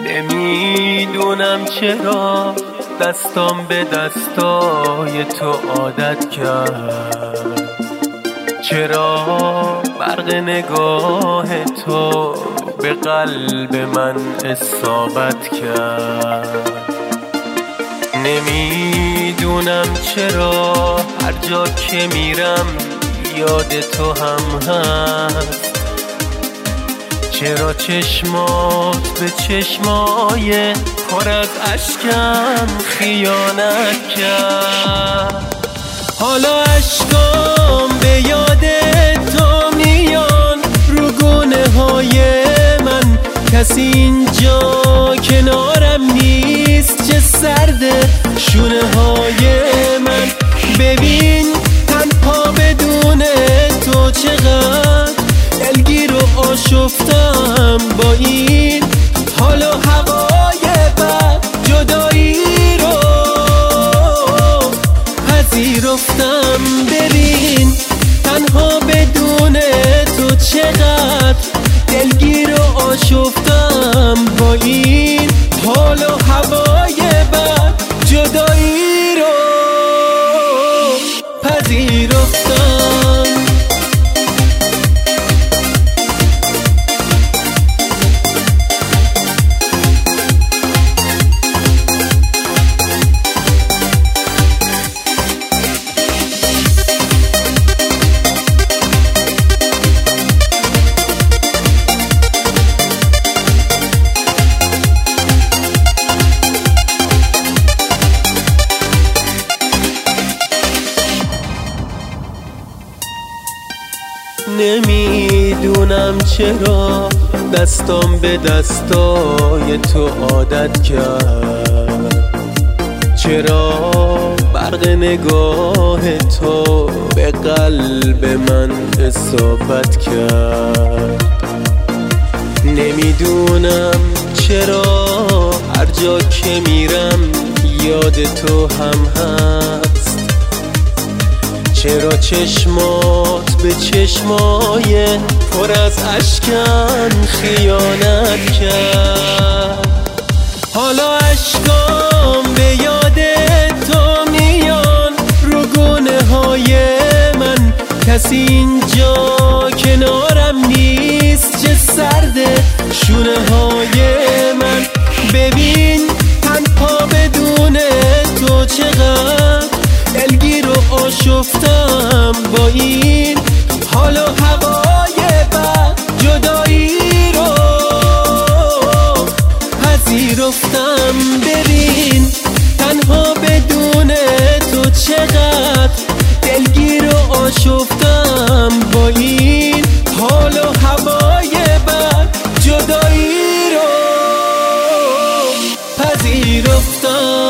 نمیدونم چرا دستام به دستای تو عادت کرد، چرا برق نگاه تو به قلب من اصابت کرد. نمیدونم چرا هر جا که میرم یاد تو هم هست، چرا چشمات به چشمای پر از اشکم خیانت کرد. حالا اشکام به یاد تو میان رو گونه های من، کسی اینجا کنارم نیست، چه سرده شونه های من. ببین تنها بدون تو چقدر دلگیر و آشفتم، با این حال و هوای بد جدایی رو پذیرفتم. ببین تنها بدون تو چقدر دلگیر و آشفتم، با این حال و هوای بد جدایی رو پذیرفتم. نمیدونم چرا دستام به دستای تو عادت کرد، چرا برق نگاه تو به قلب من اصابت کرد. نمیدونم چرا هر جا که میرم یاد تو هم هست، چرا چشمات به چشمای پر از اشکم خیانت کرد. حالا اشکام به یاد تو میان رو گونه های من، کسی اینجا کنارم نیست، چه سرده شونه های من. ببین تنها بدون تو چقدر دلگیر و آشفتم، با این حال و هوای بد جدایی رو پذیرفتم. ببین تنها بدون تو چقدر دلگیر و آشفتم، با این حال و هوای بد جدایی رو پذیرفتم.